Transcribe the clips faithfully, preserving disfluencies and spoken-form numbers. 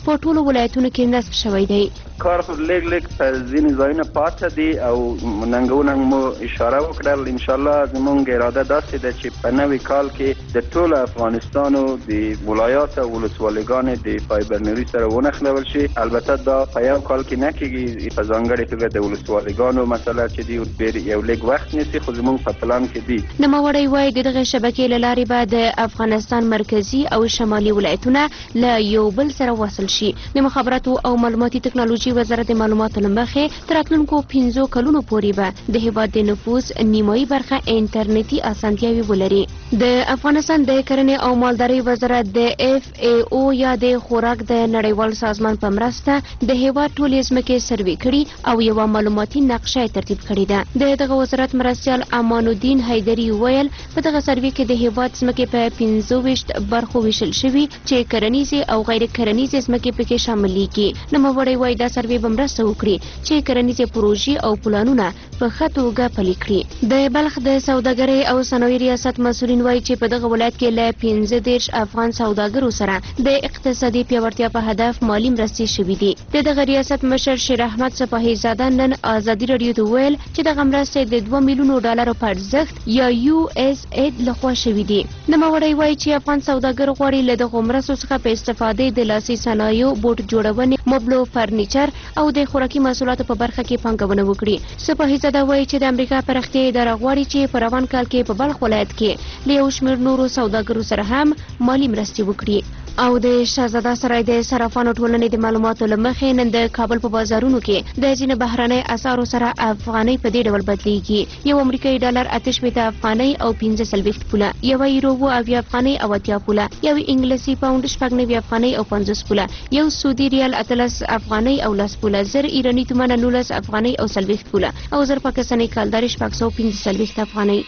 په ټولو ولایتونو کې نصب شوی دی. کار خو لږ لږ په ځینې ځایونه پاتې دي او ننګونه مو اشاره وکړل. انشاءالله زموږ اراده داسې ده چې په نوي کال کې د ټول افغانستانو د ولایات او ولسوالیګانې د فایبرنري سره ونښلول شي. البته دا په یو کال کې نه کېږي، په ځانګړې توګه د ولسوالیګانو مسله چې دی ډېر یو لږ وخت نیسي، خو زموږ په پلان کې دي. نوموړی وایي د دغې شبکې له لارې به د افغانستان مرکزي او شمالي ولایتونه له یو بل سره وصل شي. د مخابراتو او معلوماتي تکنالوژي وزارت د معلوماتو له مخې تر راتلونکو پنځو کلونو پورې به د هېواد د نفوس نیمایي برخه انټرنیټي اسانتیاوې ولري. د افغانستان د کرنې او مالدارۍ وزارت د اف ای او یا د خوراک د نړیوال سازمان په مرسته د هېواد ټولې ځمکې سروې کړي او یوه معلوماتي نقشه یې ترتیب کړې ده. د دغه وزارت مرستیال امان الدین حیدري وویل په دغه سروې کې د هېواد ځمکې په پنځه ویشت برخو ویشل شوي چې کرنیزې او غیر کرنیزې ځمکې پکې شاملېږي. نوموړی وایي دا سروې به مرسته وکړي چې کرنیزې پروژې او پلانونه په ښه توګه پلي کړي. د بلخ د سوداګرۍ او صنایع ریاست مسؤلین وایي چې په دغه ولایت کې له پنځه دېرش افغان سوداګرو سره د اقتصادي پیاوړتیا په هدف مالي مرستې شوي دي. د دغه ریاست مشر شیر احمد سپاهي زاده نن ازادي راډیو ته وویل چې دغه مرستې د دوه میلیونو ډالرو په ارزښت یا یو اس اید لخوا شوي دي. نوموړی وایي چې افغان سوداګر غواړي له دغو مرستو څخه په استفادې د لاسي صنایعو، بوټ جوړونې، مبلو، فرنیچر او د خوراکي محصولاتو په برخه کې پانګونه وکړي. سپاهي زاده وایي چې د امریکا پراختیایي اداره غواړي چې په روان کال کې په بلخ ولایت کې له یو شمېر نورو سوداګرو سره هم مالي مرستې وکړي. او د شهزاده سرای د صرافانو ټولنې د معلوماتو له مخې نن د کابل په بازارونو کې د ځینې بهرنۍ اسعارو سره افغانۍ په دې ډول بدلیږي. یو امریکایي ډالر اته شپېته افغانۍ او پنځه څلوېښت پوله، یوه یورو اووه اویا افغانۍ او اتیا پوله، یو انګلیسي پاونډ شپږ نوي افغانۍ او پنځوس پوله، یو سعودي ریال اتلس افغانۍ او لس پوله، زر ایراني تومنه نولس افغانۍ او څلوېښت پوله او زر پاکستاني کالدارې شپږ سوه پنځه څلوېښت افغانۍ.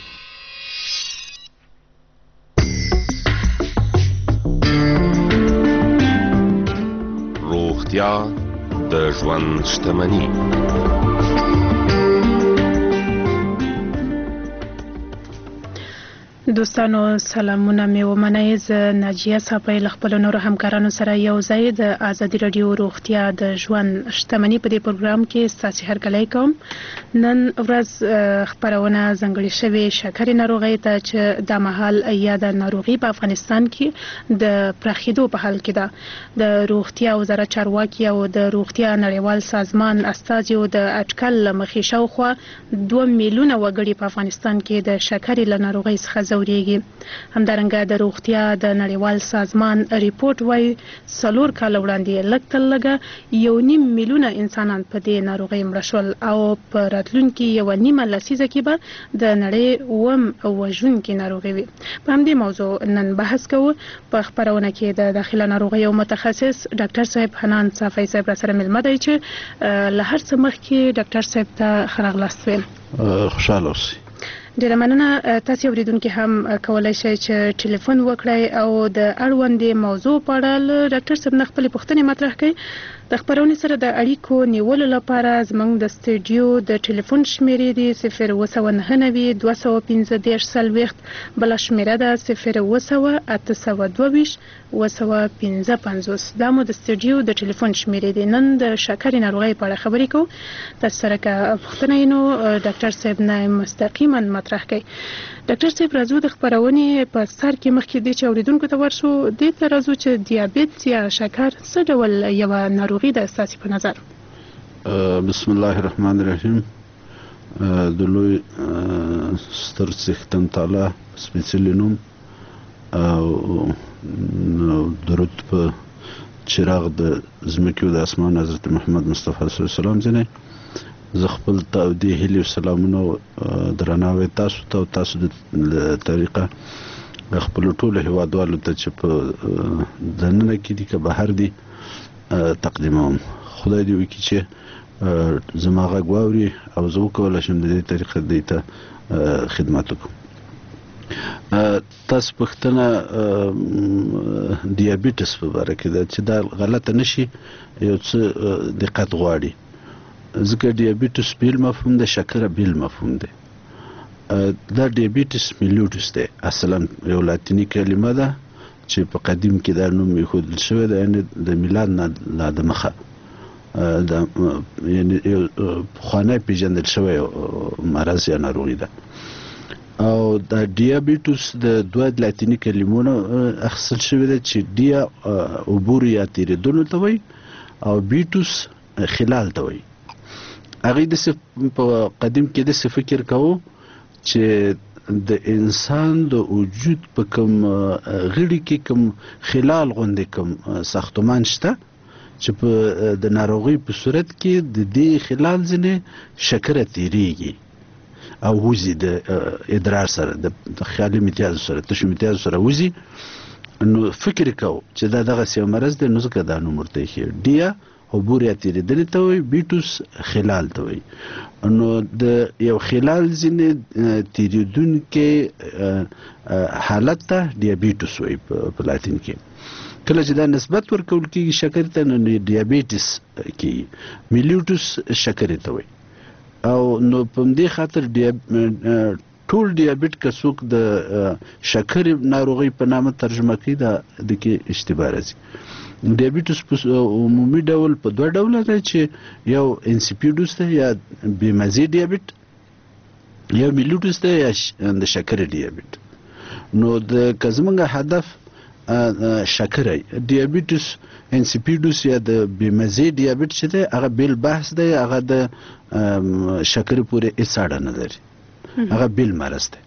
روغتیا د ژوند شتمني. دوستانو سلامونه مې ومنئ. زه ناجیه صافی له خپلو نورو همکارانو سره یو ځای د ازادي راډیو روغتیا د ژوند شتمني په دې پروګرام کې ستاسې هرکلی کوم. نن ورځ خپرونه ځانګړې شوې شکرې ناروغۍ ته چې دا مهال یا د ناروغي په افغانستان کې د پراخېدو په حال کې ده. د روغتیا وزارت چارواکي او د روغتیا نړیوال سازمان استازیو د اټکل له مخې شاوخوا دوه میلیونه وګړي په افغانستان کې د شکرې له ناروغۍ څخه ځورېږي. همدارنګه د روغتیا د نړیوال سازمان ریپورټ وایي څلور کاله وړاندې لږ تر لږه یو نیم میلیونه انسانان په دې ناروغۍ مړه شول او په راتلونکي یوه نیمه لسیزه کې به د نړۍ اووم وژونکې ناروغۍ وي. په همدې موضوع نن بحث کوو. په خپرونه کې د داخله ناروغیو متخصص ډاکټر صاحب حنان صافی صاحب را سره مېلمه دی چې له هر څه مخکې ډاکټر صاحب ته ښه راغلاست ویم. خوشحاله اوسئ. ډیره مننه. تاسو اوریدونکي هم کولای شئ چې ټلیفون وکړئ او د اړوندې موضوع په اړه له ډاکټر صاحب نه خپلې پوښتنې مطرح کړئ. د خپرونې سره د اړیکو نیولو لپاره زموږ د سټوډیو د ټلیفون شمیرې دي صفر اووه سوه نهه نوي دوه سوه پنځه دېرش څلوېښت، بله شمیره ده صفر اووه سوه اته سوه دوه ویشت اووه سوه پنځه پنځوس. دا مو د سټوډیو د ټلیفون شمیرې دي. نن د شکرې ناروغۍ په اړه خبرې کوو. تاسو سره که پوښتنه یې نو ډاکټر صاحب نه مستقیما مطرح کوي. ډاکټر صاحب راځو د خپرونې په سر کې مخکې دې چې اوریدونکو ته ورشو دې ته راځو چې دیابیت یا شکر څه ډول یوه ناروغي ده ستاسې په نظر؟ بسم الله الرحمن الرحیم. د لوی ستر څښتن تعالی سپېڅلي نوم او درود په چراغ د ځمکې او د اسمان حضرت محمد مصطفی صلی الله علیه وسلم ځینې زه خپل تودې هیلې او سلامونه درناوی تاسو ته او تاسو د طریقه خپلو ټولو هیوادوالو ته چې په دننه کې دي که بهر دي تقدیموم. خدای دې وکړي چې زما غږ واوري او زه وکولی شم د دې طریقه دوی ته خدمت وکړم. تاسو پوښتنه دیابیټس په باره کې ده چې دا غلطه نشي، یو څه دقت غواړي ځکه دیابیټس بیل مفهوم ده، شکره بیل مفهوم ده. دا دیابیټس میلیټس ده، اصلا یو لاتینی کلمه ده چې په قدیم کې دا نوم ایښودل شوی دی، یعنې د میلاد نه لا دمخه د یعنې یو پخوانی پیژندل شوی مرض یا ناروغي ده. او د ډیابیټوس د دوه لاتیني کلمو نه اخیستل شوی ده چې ډیا عبور یا تېرېدلو ته وایي او بیټوس خلال ته وایي. هغوی داسې په قدیم کې داسې فکر کوو چې د انسان د وجود په کوم غړي کې کوم خلال غوندې کوم ساختمان شته چې په د ناروغۍ په صورت کې د دې خلال ځینې شکره تیریږي او وځي د ادرار سره د خیالي امتیازو سره تشو امتیازو سره وځي. نو فکر کوو چې دا دغسې یو مرض دی، نو ځکه دا نوم ورته ایښی. ډیا عبور یا تېرېدلې ته وایي، بیټوس خلال ته وایي. نو د یو خلال ځینې تېرېدونکی حالت ته ډیابیټوس وایي په لاتین کې. کله چې دا نسبت ورکول کېږي شکرې ته نو ډیابیټس کېږي. میلیټوس شکرې ته وایي. او نو په همدې خاطر ټول ډیابیټ که څوک د شکرې ناروغۍ په نامه ترجمه کوي دا د کې اشتباه راځي. ډیابیټوس په عمومي ډول په دوه ډوله دی چې یو انسیپیډوس دی یا بېمزې ډیابیټ، یو میلیټوس دی یا د شکرې ډیابیټ. نو د که زموږ هدف شکره ډیابیټوس انسیپیډوس یا د بېمزې ډیابیټ چې دی هغه بیل بحث دی، هغه د شکرې پورې هېڅ اړه نه لري، هغه بیل مرض دی.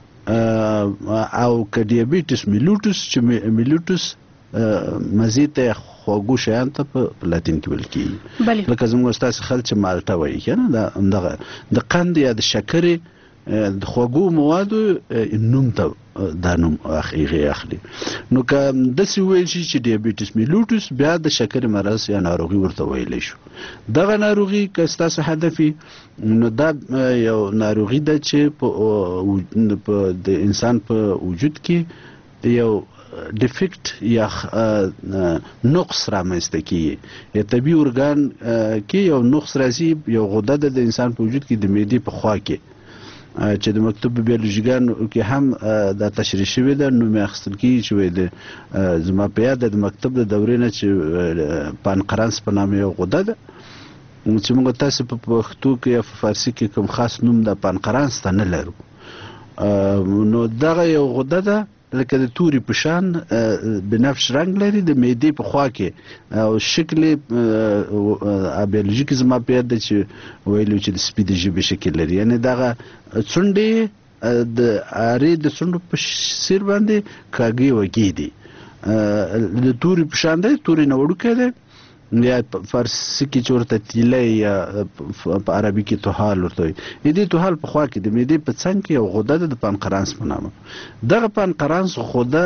او که ډیابیټوس میلیټوس چې میلیټوس مزې ته خواږو شیان ته په لاتین کې ویل کېږي، لکه زموږ ستاسې خلک چې مالټه وایي که نه، دا همدغه د قند یا د شکرې د خوږو موادو نوم ته دا نوم هغې اخلي. نو که داسې وویل شي چې ډیابیټس میلیټوس بیا د شکرې مرض یا ناروغي ورته ویلی شو. دغه ناروغي که ستاسو هدف وي نو دا یو ناروغي ده چې په د انسان په وجود کې یو ډیفیکټ یا نقص رامنځته کیږي، یا طبي ارګان کې یو نقص راځي. یو غده ده د انسان په وجود کې د معدې په خوا کې چې د مکتوب بیولوژیګانو کې هم دا تشریح شوې ده، نوم یې اخیستل کېږي چې وایي د زما په یاد د مکتب د دورې نه چې پانقرانس په نامه یو غده ده چې موږ تاسې په پښتو کې یا په فارسي کې کوم خاص نوم د پانقرانس ته نه لرو. نو دغه یو غده ده لکه د توري په شان بنفش رنګ لري، د معدې په خوا کې او شکل بیولوژیکي زما په یاد ده چې ویلو چې د سپي د ژبې شکل لري، یعنې دغه څنډې د ارې د څنډو په سیر باندې کاږي وږي دي، د توري په شان دی، توري نه وړوکی دی، یا فارسي کې چې ورته تیلی یا په عربي کې توحال ورته وایي. د دې توحال په خوا کې د معدې په څنګ کې یو غده ده د پانقرانس په نامه. دغه پانقرانس غده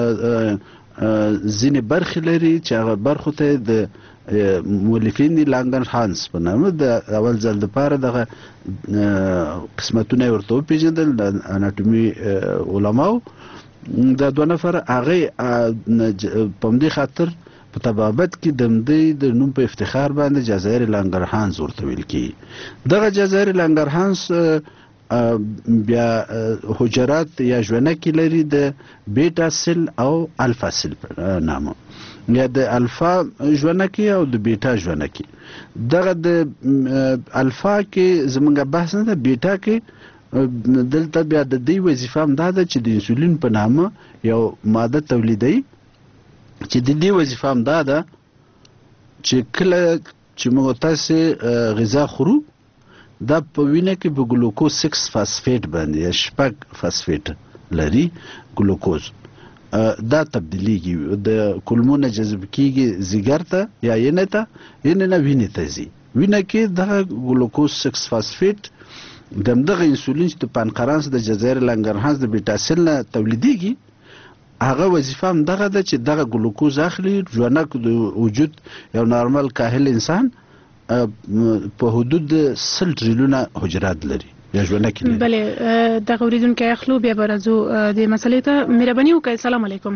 ځینې برخې لري چې هغه برخو ته د مؤلفین دي لانګرهانس په نامه د اول ځل دپاره دغه قسمتونه یې ورته وپېژندل د اناټومي علماو. دا دوه نفر هغې په همدې خاطر په طبابت کې د همدې د نوم په افتخار باندې جزایر لانګرهانس ورته ویل کېږي. دغه جزایر لانګرهانس بیا حجرات یا ژونکې لري د بیټا سل او الفا سل په نامه، یا د الفا ژونکې او د بیټا ژونکې. دغه د الفا کې زموږ بحث نه ده، بیټا کې دلته بیا د دې وظیفه هم دا ده چې د انسولین په نامه یو ماده تولیدوي چې د دې وظیفه هم دا ده چې کله چې موږ تاسې غذا خورو دا په وینه کې په ګلوکوز سکس فاسفیټ باندې یا شپږ فاسفیټ لري ګلوکوز، دا تبدیلیږي د کولمو نه جذب کېږي ځیګر ته یا ینې ته، ینې نه وینې ته ځي. وینه کې دغه ګلوکوز سکس فاسفیټ د همدغه انسولین چې د پانقرانس د جزایر لانګرهانس د بیټاسل نه تولیدیږي، هغه وظیفه هم دغه ده چې دغه ګلوکوز اخلي. ژونک د وجود یو نارمل کاهل انسان په حدود سل ټریلیونه حجرات لري یا ژونک لري. بله دغه اوریدونکی اخلو، بیا به راځو دې مسلې ته. مهرباني وکړئ. السلام علیکم.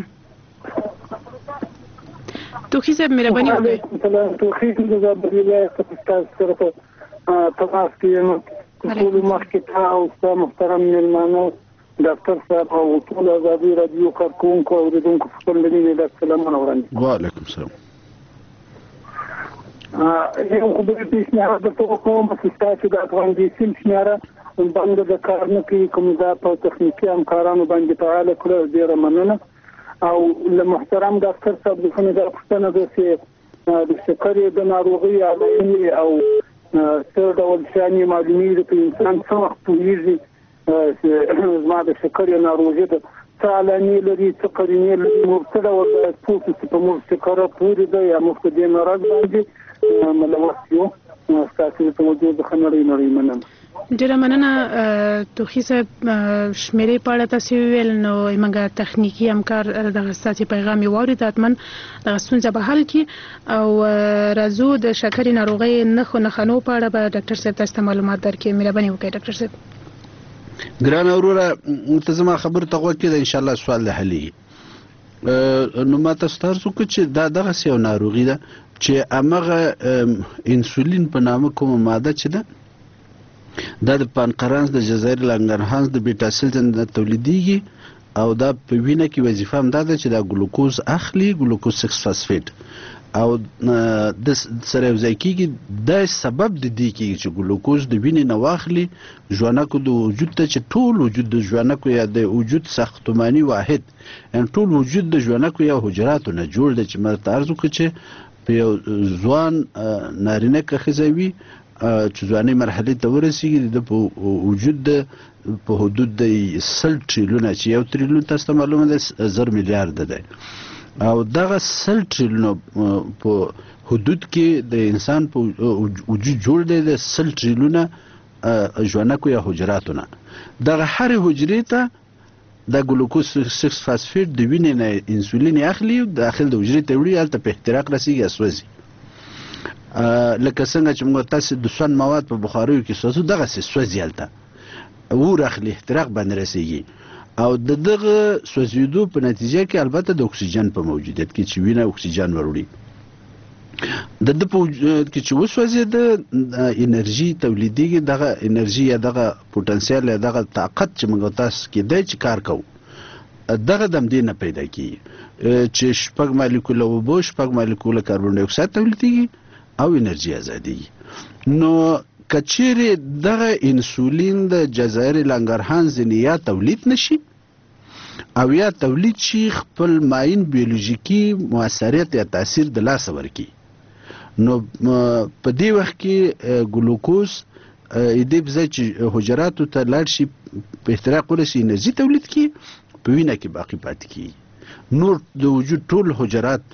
توخي صاحب مهرباني وکړئ. توخي د زابلیا ستاسو سره په تماس کې یم. ټول مخکې ته او محترم مېلمانه ډاکټر صاحب او ټول ازادي رادیو کارکونکو او اوریدونکو خپل ملي د سلامونه وړاندې. وعلیکم السلام. یو خبرې پیشنهاد درته کوم چې تاسو د افغان دیسیم شمیره باندې د کار نه کوي، کوم دا په تخنیکي همکارانو باندې فعاله کړو، ډېره مننه. او له محترم ډاکټر صاحب څخه دا پوښتنه ده چې د شکرې د ناروغۍ علامې او څه ډول شیان معلومیږي چې انسان څه وخت پوهېږي چې زما د شکرې ناروغي ده، څه علامې لري، څه قرینې لري، موږ څه ډول باید پوه شو چې په موږ شکره پورې ده یا موږ په دې مرض باندې ملوث یو. ستاسو د توجه څخه نړۍ نړۍ مننه. ډیره مننه توخی صاحب. شمیرې په اړه تاسو ویل نو موږ تخنیکی همکار د ستاسو پیغام یې واورید، حتمن د ستونزه به حل کی او راځو د شکرې ناروغۍ نښو نښانو په اړه به ډاکټر صاحب تاسو ته معلومات درکړي. مهرباني وکړئ ډاکټر صاحب. ګران اوروره متزما خبر ته غوږ کړئ، ان شاء الله سوال له حلي. نو ما تاسو ته څه چې دا دغه یو ناروغي ده چې امغه انسولین په نامه کومه ماده چې ده دا د پانقرانس د جزایر لانګرهانس د بیټا سیلز نه تولیدېږي او دا په وینه کې وظیفه هم دا ده چې دا ګلوکوز اخلي، ګلوکوز سکس فاسفیټ او د سره یو ځای کېږي. دا سبب د دې کېږي چې ګلوکوز د وینې نه واخلي ژوانکو د وجود ته چې ټول وجود د ژوانکو یا د وجود ساختماني واحد یعنې ټول وجود د ژوانکو یا حجراتو نه جوړ دی چې مرته عرض وکړو چې په یو ځوان نارینه که ښځه وي چې ځوانۍ مرحلې ته ورسېږي د په وجود د په حدود د سل ټریلیونه چې یو ټریلیون تاسو ته معلومه ده زر میلیارده دی او دغه سل ټریلیونه په حدود کې د انسان په وجود جوړ دی د سل ټریلیونه ژوانکو یا حجراتو نه. دغه هرې حجرې ته د ګلوکوز سکس فاسفیټ د وینې نه انسولین اخلي، داخل د حجرې ته وړي، هلته په احتراق رسېږي یا سوځي. لکه څنګه چې موږ تاسو د سون مواد په بخاریو کې سوځو دغسې سوځي، هلته اور اخلي، احتراق باندې رسېږي او د دغه سوځېدو په نتیجه کې البته د اکسیجن په موجودیت کې چې وینه اکسیجن وروړي د ده په وجود کې چې وسوځېده انرژي تولیدېږي. دغه انرژي یا دغه پوټنسیال یا دغه طاقت چې موږ تاسو کې دی چې کار کوو دغه د همدې نه پیدا کېږي چې شپږ مالیکوله اوبه، شپږ مالیکوله کاربن ډای اکساید تولیدېږي او انرژي ازادېږي. نو که چیرې دغه انسولین د جزایر لانګرهانس ځینې یا تولید نشي او یا تولید شي خپل ماین بیولوژیکي مؤثریت یا تاثیر د لاسه ورکړي، نو په دې وخت کې ګلوکوز دې په ځای چې حجراتو ته لاړ شي په احتراق ورسي انرژي تولید کړي په وینه کې باقي پاتې کېږي. نور د وجود ټول حجرات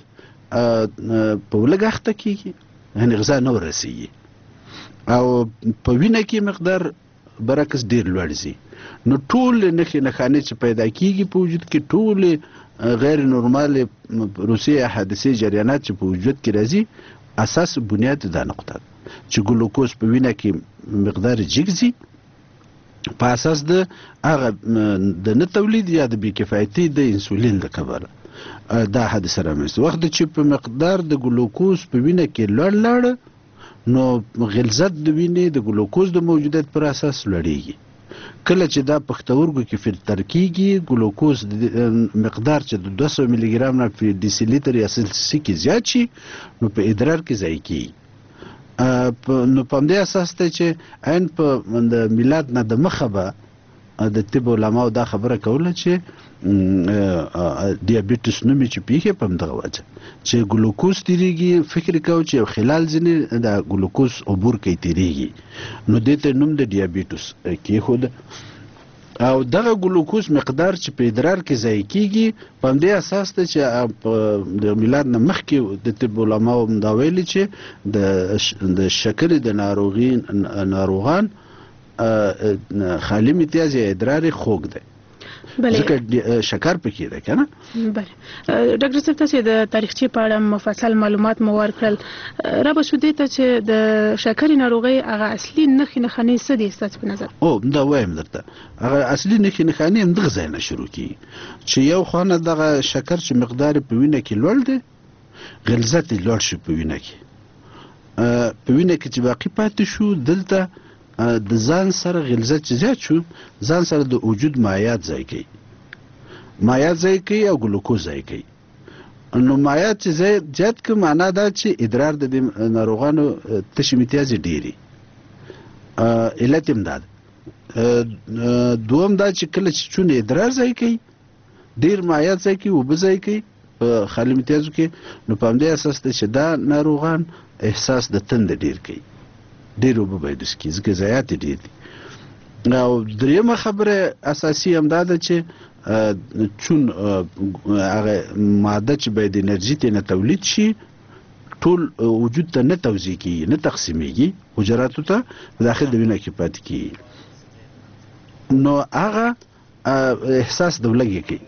په ولږه اخته کېږي، یعنې غذا نه ورسېږي او په وینه کې مقدار برعکس ډېر لوړ ځي. نو ټول نښې نښانې چې پیدا کېږي په وجود کې ټول غیر نورمالې روسي یا حادثې جریانات چې په وجود کې راځي اساس بنیاد دا نقطه چې ګلوکوز په وینه کې مقدار جګ ځي په اساس د هغه د نه تولید یا د بېکفایتي د انسولین د کبله دا حادثه رامنځته. وخت چې په مقدار د ګلوکوز په وینه کې لوړ لاړه نو غلظت د وینې د ګلوکوز د موجودیت پر اساس لوړېږي. کله چې دا پښتورګو کې فلټر کېږي ګلوکوز مقدار چې د دوه سوه ملي ګرام نه په ډیسي لیټر یا سلسي کې زیات شي نو په ادرار کې ضایع کېږي. نو په همدې اساس ته چې عین په د میلاد نه د مخه به د طب علماو دا خبره کوله چې ډیابیټس نومې چې پیښې په همدغه وجه چې ګلوکوز تیریږي، فکر کوو چې یو خلال ځینې د ګلوکوز عبور کوي تیریږي، نو دې ته نوم د ډیابیټس کېښود او دغه ګلوکوز مقدار چې په ادرار کې ضایع کېږي په همدې اساس ته چې د میلاد نه مخکې د طب علماو دا ویلي چې د شکرې د ناروغي ناروغان خالي امتیاز یا ادرار خوږ دی ځکه شکر پکې ده که نه. بله ډاکټر صاحب تاسو د تاریخچې په اړه مفصل معلومات مو ورکړل، را به شو دې ته چې د شکرې ناروغۍ هغه اصلي نښې نښانې څه دي ستاسو په نظر؟ او دا وایم درته هغه اصلي نښې نښانې همدغه ځای نه شروع کېږي چې یو خانه دغه شکر چې مقدار په وینه کې لوړ دی غلظت یې لوړ شي په وینه کې په وینه کې چې باقي پاتې شو دلته د ځان سره غلظت چې زیات شو ځان سره د وجود مایعات ضایع کوي مایعات ضایع کوي او ګلوکوز ضایع کوي نو مایعات چې زیات که معنا دا چې ادرار د دې ناروغانو تشې امتیازې ډېرې علت هم دا ده دوم دا چې کله چې چون ادرار ضایع کوي ډېر مایعات ضایع کوي اوبه ضایع کوي په خالي امتیازو کې نو په همدې اساس ده چې دا ناروغان احساس د تنده ډېر کوي ډېر اوبه باید وڅښي ځکه ضایعات یې ډېر دي او درېیمه خبره اساسي همدا ده چې چون هغه ماده چې باید انرژي ترې تولید شي ټول وجود ته نه توزیع کیږي نه تقسیمیږي حجراتو ته په داخل د وینه کې پاتې کیږي نو هغه احساس د ولګي کوي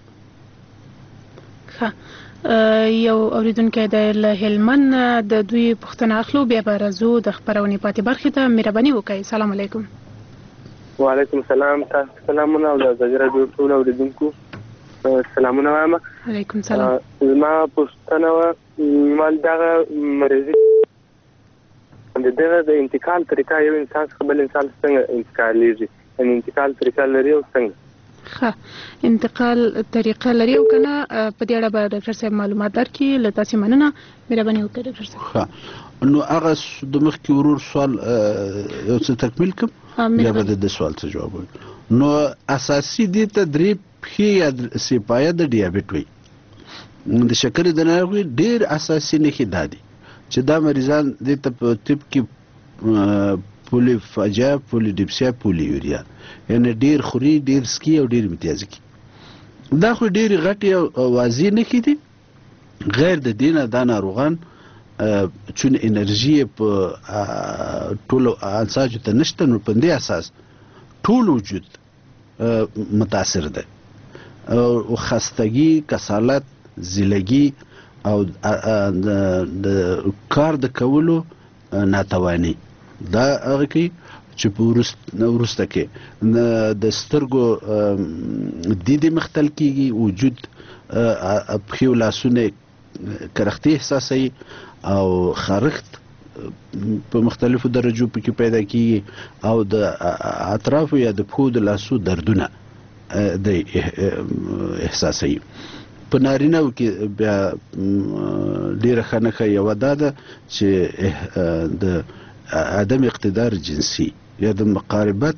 یو اوریدونکی د هلمند د دوی پوښتنه اخلو بیا به راځو د خپرونې پاتې برخې ته مهرباني وکړئ سلام علیکم وعلیکم السلام تاسو سلامونه او د ازادي راډیو ټول اوریدونکو سلامونه وایم علیکم سلام زما پوښتنه وه ما دغه مریضي د دغه د انتقال طریقه یو انسان څخه بل انسان څنګه انتقالیږي یعنې انتقال طریقه لري او څنګه ښه انتقال طریقه لري او که نه په دې اړه به ډاکټر صاحب معلومات درکړي له تاسې مننه مهرباني وکړئ ډاکټر صاحب نو هغه د مخکې ورور سوال یو څه تکمیل کړم بیا به د سوال څه جواب وایي نو اساسي دې ته درې پښې یا سپایه د ډیابیټ وي د شکرې د ناروغۍ ډېر اساسي نښې دا دي چې دا مریضان دې ته په طب کې پولیفاجیا پولیډیپسیا پولیوریا یعنې ډېر خوري ډېر سکي او ډېر امتیازي کوي دا خو ډېرې غټې او واضح نښې دي غیر د دې نه دا ناروغان چون انرژي په ټولو انساجو ته نشته نو په دې اساس ټول وجود متاثر ده او خستګي کسالت زیلګي او د کار د کولو ناتواني دا هغه کې چې په وروسته کې د سترګو دیدې مختل کېږي وجود پښې او لاسونه کرختي احساسوي او خارښت په مختلفو درجو پکې پیدا کیږي او د اطرافو یا د پښو د لاسو دردونه د احساسوي په نارینهو کې بیا ډېره ښه نښه یوه دا ده چې د عدم اقتدار جنسي یا د مقاربت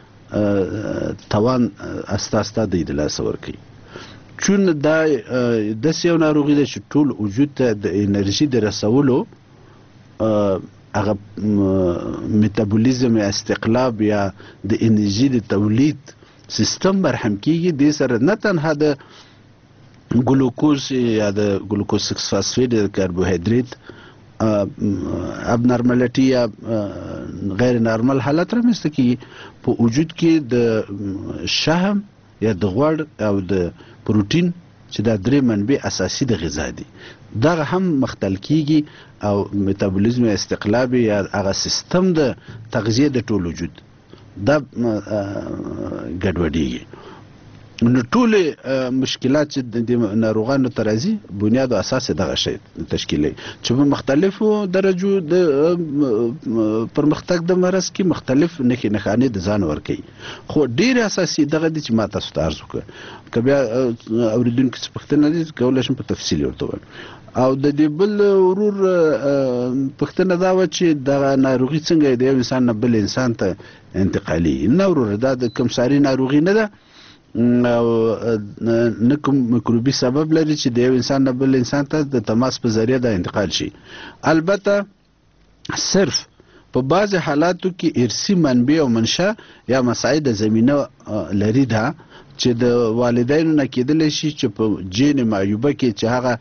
توان استا استا دوی د لاسه ورکوي چون دا داسې یو ناروغي ده چې ټول وجود ته د انرژي د رسولو هغه میتابولیزم یا استقلاب یا د انرژي د تولید سیستم برهم کیږي دې سره نه تنها د ګلوکوز یا د ګلوکوز سکس فاسفیټ د کاربوهایدریت ابنارمالټي یا غیر نارمل حالت رامنځته کیږي په وجود کې د شحم یا د غوړ او د پروتین چې دا درې منبع اساسي د غذا دي دغه هم مختل کیږي او میتابولیزم استقلاب یا هغه سیستم د تغذیه د ټول وجود دا ګډوډیږي نو ټول مشکلات چې د ناروغانو ته راځي بنیاد او اساس دغه شی تشکیلوي چې په مختلفو درجو د پرمختګ د مرض کې مختلف نښې نښانې د ځان ورکوي خو ډېر اساسي دغه دي چې ما تاسو ته عرض وکړه که بیا اورېدونکي څه پوښتنه دي کولی شم په تفصیل ورته ووایم او د دې بل ورور پوښتنه دا وه چې دغه ناروغي څنګه د یو انسان نه بل انسان ته انتقالي نه ورور دا د کمساري ناروغي نه ده او نه کوم میکروبي سبب لري چې د یو انسان نه بل انسان ته د تماس په ذریعه د انتقال شي البته صرف په بعض حالاتو کې ارثي منبع او منشا یا مساعد زمینه لري ده چې د والدینو نه کېدلی شي چې په جین معیوبه کې چې هغه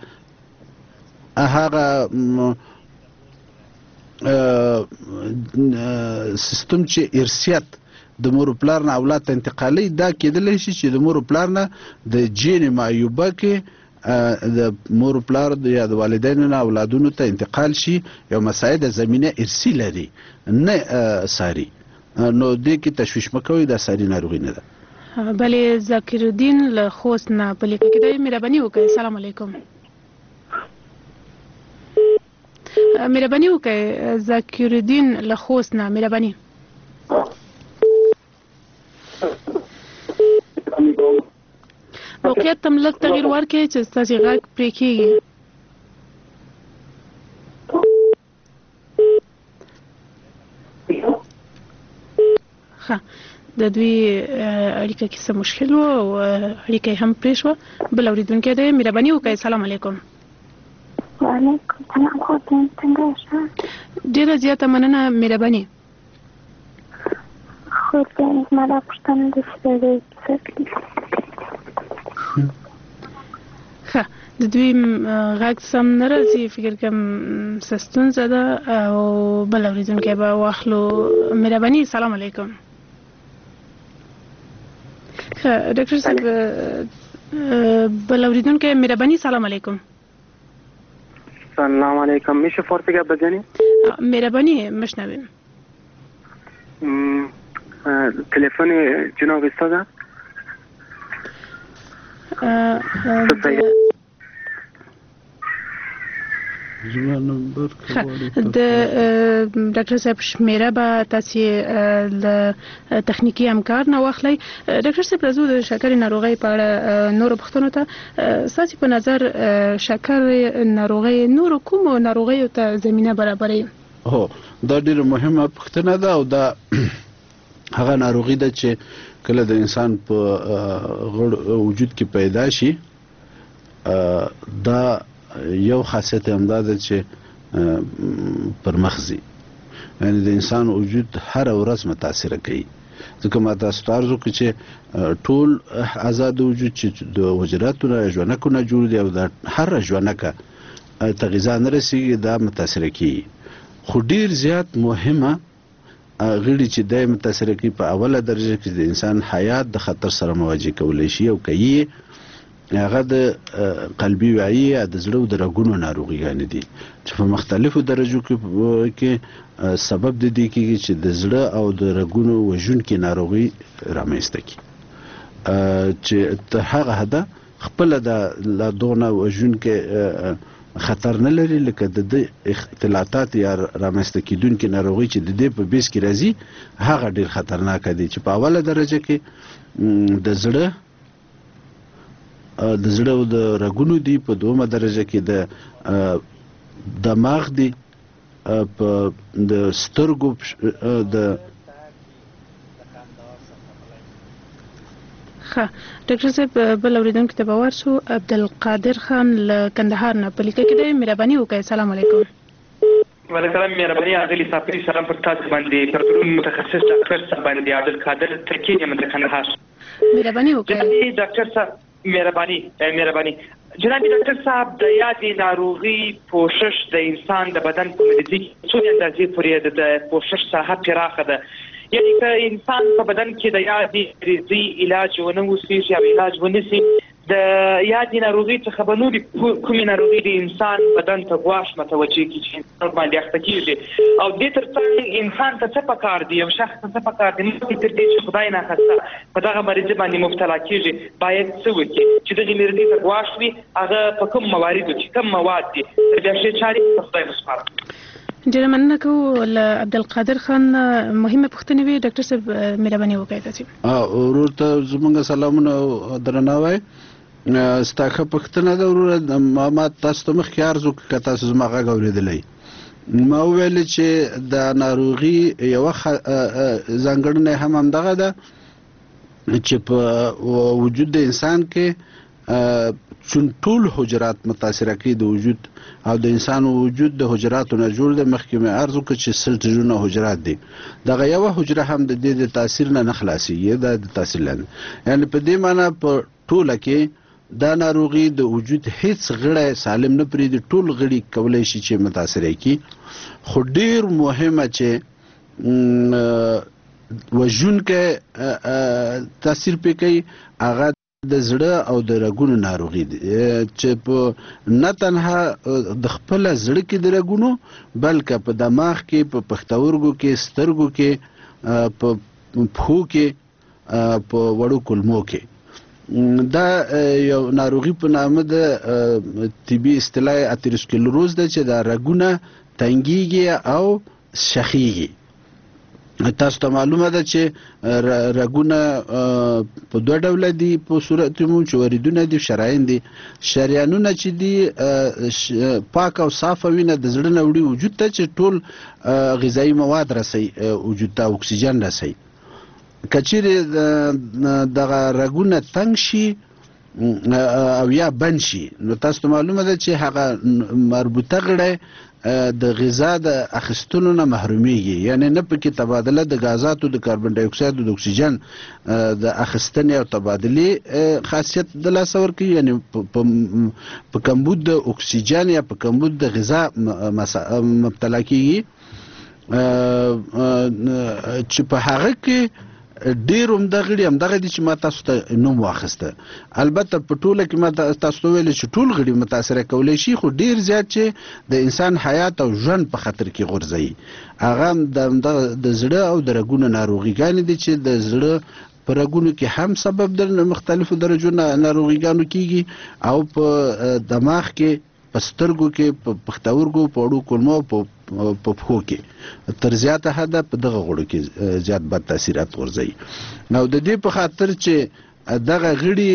هغه سیستم چې ارثیت د مور پلار نه اولاد ته انتقالي دا کېدلی شي چې د مور پلار نه د جین معیوبه کې د مور پلار یا د والدینو نه اولادونو ته انتقال شي یو مساعد زمینه ارثي لري نه ساري نو دې کې تشویش مه کوئ دا ساري ناروغي نه ده بلې ذاکر الدین له خوست نه په لیکه کې دی مهرباني وکړئ السلام علیکم مهرباني وکړئ ذاکر الدین له خوست نه مهرباني کیفیت تم لږ تغیر ورکړي چې ستاسو غږ پرې کېږي. ښه د دوی اړیکه کې څه مشکل و او اړیکه یې هم پرې شوه. بل اورېدونکی دی، مهرباني وکړئ. سلام علیکم. وعلیکم سلام. خدای څنګه یاست؟ ډېره زیاته مننه، مهرباني. خو زما دا پوښتنه ده چې د دې څه ښه د دوی غږ سم نه راځي، فکر کوم څه ستونزه ده او بل اورېدونکی به واخلو. مهرباني. سلام علیکم. ښه ډاکټر صاحب بل اورېدونکی، مهرباني. سلام علیکم. سلام علیکم. میشه فارسی بزنی؟ مهربانی مشنویم. تلفن جناب استاد د ډاکټر صاحب شمیره به تاسو د تخنیکی همکار نه واخلئ. ډاکټر صاحب راځو د شکر ناروغي په اړه نور پوښتنو ته. تاسو په نظر شکر ناروغي نور کوم ناروغي ته زمينه برابرې؟ هو دا ډیره مهمه پوښتنه ده او دا هغه ناروغي ده چې کله د انسان په وجود کې پیدا شي. دا یو خاصیت هم دا ده چې پر مخزي، یعنی د انسان وجود هر ورځ متاثر کوي. ځکه ما تاسو ته عرض وکړ چې ټول آزاد وجود چې د حجراتو نه ژوندکو نه جوړ دی او د هر ژوندکه ته غذا نه رسیږي، دا متاثر کوي. خو ډیر زیات مهمه غړي چې د متاثر کوي په اوله درجه کې د انسان حیات د خطر سره مواجه کولی شي او کوي هغه د قلبي وعي یا د زړه او د رګونو ناروغیان دي چې په مختلفو درجو کې سبب د دې کېږي چې د زړه او د رګونو وژونکي ناروغي رامنځته کړي. چې هغه هدا خپل د لا دونه وژونکي خطر نه لري، لکه د اختلاطات یا رامنځته کېدونکي ناروغي چې د دې په بیس کې راځي هغه ډیر خطرناک دي. چې په اوله درجه کې د زړه د زړه او د رګونو دي، په دومره درجه کې د دماغ دي، په د سترګو د ښه. ډاکټر صاحب بل اورېدونکي ته به ورشو. عبدالقادر خان له کندهار نه په لیکه کې دی. مهرباني وکړئ. سلام علیکم. وعلیکم السلام. مهرباني اغلي صافي سلام پر تاسو باندې پر ټول متخصص ډاکټر صاحب باندې عبدالقادر ترکی یم د کندهار. مهرباني وکړئ. ډاکټر صاحب مهرباني مهرباني جناب ډاکټر صاحب د یادې ناروغي پوښښ د انسان د بدن په مدیزي څو اندازې پورې د پوښښ ساحه پراخه ده. یعنی که انسان په بدن کې د یادې مریضۍ علاج ونه وسي او علاج ونسي، د یادې ناروغي څخه به نورې کومې ناروغي د انسان بدن ته ګواښ متوجه کړي چې انسان باندې اخته کېږي. او دې تر څنګ انسان ته څه پکار دي، یو شخص ته څه پکار دي مخکې تر دې چې خدای ناخواسته په دغه مریضۍ باندې مبتلا کېږي باید څه وکړي چې دغې مریضۍ ته ګواښ وي، هغه په کوم مواردو کې کوم مواد دي تر بیا ښې چارې په خدای وسپارم. ډیره مننه کوو. له عبدالقادر خان مهمه پوښتنه وي. ډاکټر صاحب مهرباني وکړئ. تاسو ورور ته زموږ سلامونه او درناوی. ستاخه پښتنه ده ورور، ما تاسو ته مخکې عرض وکړ تاسو زما غږ اورېدلی. ما وویل چې د ناروغي یوه ځانګړنه هم همدغه ده چې په وجود د انسان کې چون ټول حجرات متاثره کوي د وجود او د انسان وجود د حجراتو نه جوړ دی. مخکې مې عرض وکړ چې سل تریلیونه حجرات دي. دغه یوه حجره هم د دې د تاثیر نه نه خلاصېږي، دا د تاثیر لاندې، یعنې په دې معنی په ټوله کې دا ناروغي د وجود هیڅ غړی سالم نه پرېږدي، ټول غړي کولی شي چې متاثره کړي. خو ډېر مهمه چې وژونکی تاثیر پرې کوي هغه د زړه او د رګونو ناروغي دي، چې په نه تنها د خپل زړه کې د رګونو بلکې په دماغ کې، په پښتورګو کې، سترګو کې، په پښو کې، په وړو کولمو کې. دا یو ناروغي په نامه د طبي اصطلاح اتروسکلروز ده چې دا رګونه تنګیږي او شخیږي. تاسو ته معلومه ده چې رګونه په دوه ډوله دي په صورت مو چې وریدونه دي شرايين دي. شریانونه چې دي پاک او صاف وینه د زړه نه وړي وجود ته چې ټول غذایی مواد رسي وجود ته اکسیجن رسي. کچېره دغه رګونه تنګ شي او یا بند شي نو تاسو ته معلومه ده چې هغه مربوطه غړي د غذا د اخیستلو نه محرومیږي، یعنی نه پکې تبادله د غازاتو د کاربن ډای اکساید او د اکسیجن د اخیستنې او تبادلې خاصیت د لاس ورکوي، یعنی په کمبود د اکسیجن یا په کمبود د غذا مبتلا کیږي چې په هغه کې ډیر هم دغه هم دغه دي چې ما تاسو ته نوم واخسته. البته په ټوله کې ما تاسو ویل چې ټول غړي متاثر کولای شي، خو ډیر زیات چې د انسان حیات او ژوند په خطر کې غورځي. هغه د زړه او د رګونو ناروغیګانې دي چې د زړه په رګونو کې هم سبب د مختلفو درجو ناروغیګانو کیږي او په دماغ کې، په سترګو کې، په پښتورګو، په وړو کولمو، په په پښو کې تر زیاته حده په دغه غړو کې زیات بد تاثیرات غورځي. نو د دې په خاطر چې دغه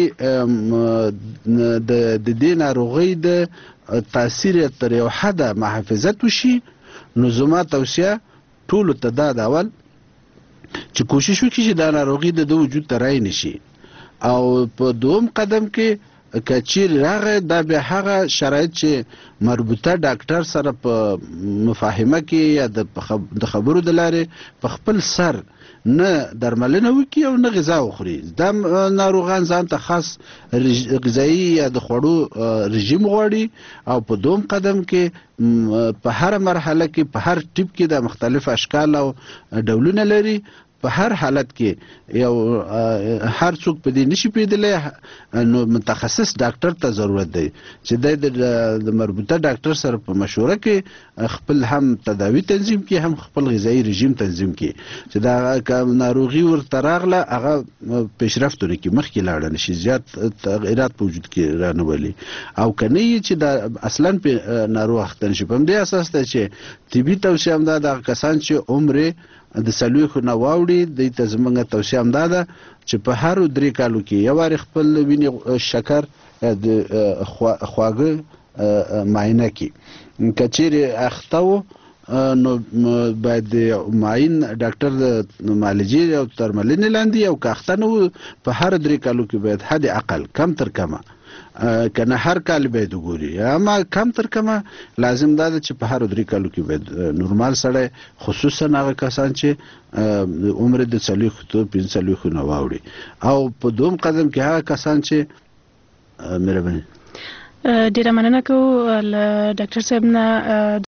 غړي د دې ناروغۍ د تاثیر تر یو حده محافظت وشي، نو زما توصیه ټولو ته دا ده اول چې کوشش وکړي چې دا ناروغي د وجود ته رای نشي، او په دوم قدم کې کچیر راغی دا به هغه شرایط چې مربوطه ډاکټر سره په مفاهمه کې یا د خبرو د لارې په خپل سر نه درملنه وکړي او نه غذا وخوري. دا ناروغان ځان ته خاص غذایی یا د خوړو رژیم غواړي، او په دوم قدم کې په هر مرحله کې په هر ټیپ کې د مختلف اشکال او ډولونه لري. په هر حالت کې یو هر څوک په دې نشي پیدلې، نو متخصص ډاکټر ته ضرورت دی چې د مربوطه ډاکټر سره په مشوره کې خپل هم تداوی تنظیم کړي، هم خپل غذایی رژیم تنظیم کړي چې دا ناروغي ورته راغله هغه پیشرفت ورکړي، مخکې لاړ نشي، زیات تغیرات په وجود کې رانولي. او کنه چې دا اصلا په ناروغ اخته نشي. په دې اساس ته چې طبي توصیه هم دا کسان چې عمر د څلوېښتو نه واوړي دوی ته زموږ توصیه هم دا ده چې په هرو درې کالو کې یو وارې خپل وینې شکر د خواږه معاینه کړي. که چیرې اخته و نو باید معین ډاکټر د معالجې او درملنې لاندې، او که اخته نه و په هر درې کالو کې باید حد اقل کم تر کمه کنه هر کال باید وګوري، اما کم تر کمه لازم دا ده چې په هر درې کالو کې باید نورمال سړی، خصوصا هغه کسان چې عمر د څلوېښتو پنځه څلوېښتو نه واوړي، او په دوم قدم کې هغه کسان چې مهرباني ډیره مننه کوو له ډاکټر صاحب نه